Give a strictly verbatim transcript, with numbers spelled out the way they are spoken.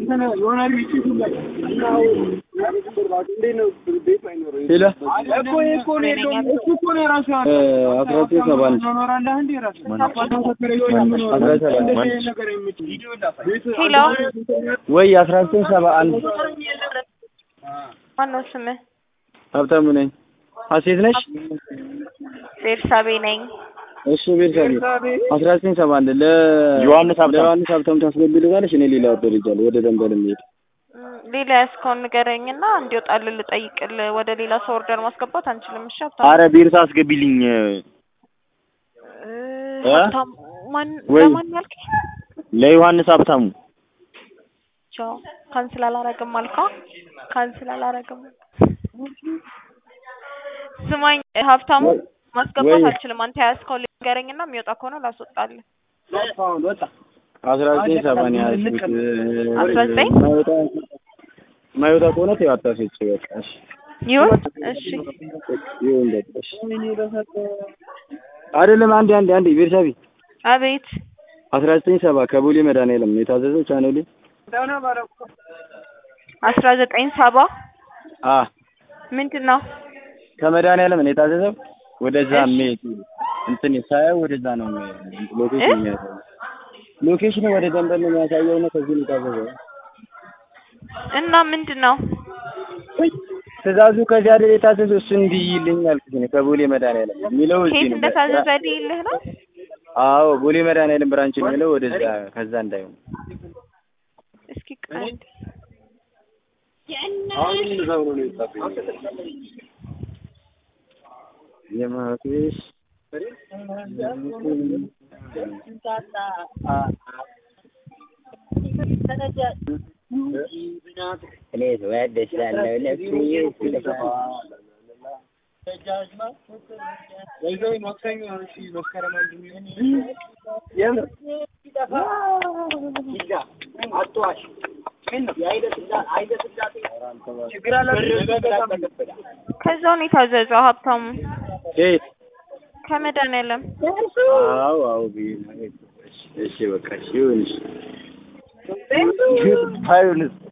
እንትን ይሆናል ይችላል እናው እንዴት ነው ቤት ማይኖረው ሄሎ እኮ እኮ ነው እሱ እኮ ነው ራሱ አስራ ዘጠኝ ሰባ አንድ ኖራለህ እንዴ ራሱ ሄሎ ወይ አስራ ዘጠኝ ሰባ አንድ ማነው ስምህ? ሀብታሙ ነኝ። ሀሴት ነሽ? ቤርሳቤ ነኝ። እሺ ቤርሳቤ አስራ ዘጠኝ ሰባ አንድ ለ ዮሐንስ ሀብታሙ ዮሐንስ ሀብታሙ ታስገቢልኛለሽ? እኔ ሌላ አደረጃለሁ ወደ ደንበል የሚሄድ ሌላ እስኮን ንገረኝና እንዲወጣልህ ልጠይቅልህ። ወደ ሌላ ሰው ኦርደር ማስገባት አንችልም። እሺ ሀብታሙ። አረ ቤርሳ አስገቢልኝ። ሀብታሙ ማን ለማን ያልከኝ? ለዮሐንስ ሀብታሙ። ቻው ካንስል አላረግም አልካ? ካንስል አላረግም። ስማኝ ሀብታሙ ማስገባት አልችልም። አንተ ያስከው ንገረኝና የሚወጣ ከሆነ ላስወጣልህ። ወጣ አስራ ዘጠኝ ሰማንያ አስራ ዘጠኝ ማይወጣ ከሆነ ተያጣፈች በቃ እሺ ይሁን እሺ ይሁን በቃ እሺ አይደለም አንዴ አንዴ አንዴ ቤርሳቤ አቤት አስራ ዘጠኝ ሰባ ከቦሌ መድኃኒዓለም ነው የታዘዘው ቻናሌ አስራ ዘጠኝ ሰባ አ ምንድነው ከመድኃኒዓለም ነው የታዘዘው ወደዛ ሜት እንትን ሳይው ወደዛ ነው ሎኬሽን የሚያሳየው ሎኬሽን ወደ ደንበል ነው የሚያሳየው ነው ከዚህ ነው የታዘዘው እና ምንድነው ትእዛዙ ከዚያ አይደል የታዘዘው እሱ እንዲይልኝ አልኩኝ ነው ከቦሌ መድኃኒዓለም የሚለው እዚህ ነው እንደታዘዘ አይደልህ ነው አዎ ቦሌ መድኃኒዓለም ብራንች ነው የሚለው ወደዛ ከዛ እንዳይሆን እስኪ ቃል አሁን ነው ነው የታዘዘው የማትሽ እኔ ወደሽ ያለው ለፍሪ ስለፋ ተጃጅማ ወይዘይ ማክሰኞ እሺ መስከረም አንድ ሚሊዮን የም ይጣፋ ይጋ አጥዋሽ ምን ነው ያይደስላ አይደስላ ችግር አለ ከዛው ነው የታዘዘው ሀብታሙ እሺ ከመድኃኒዓለም አዎ አዎ ቢል እሺ በቃ እሺ ይሁንሽ አይሁንስ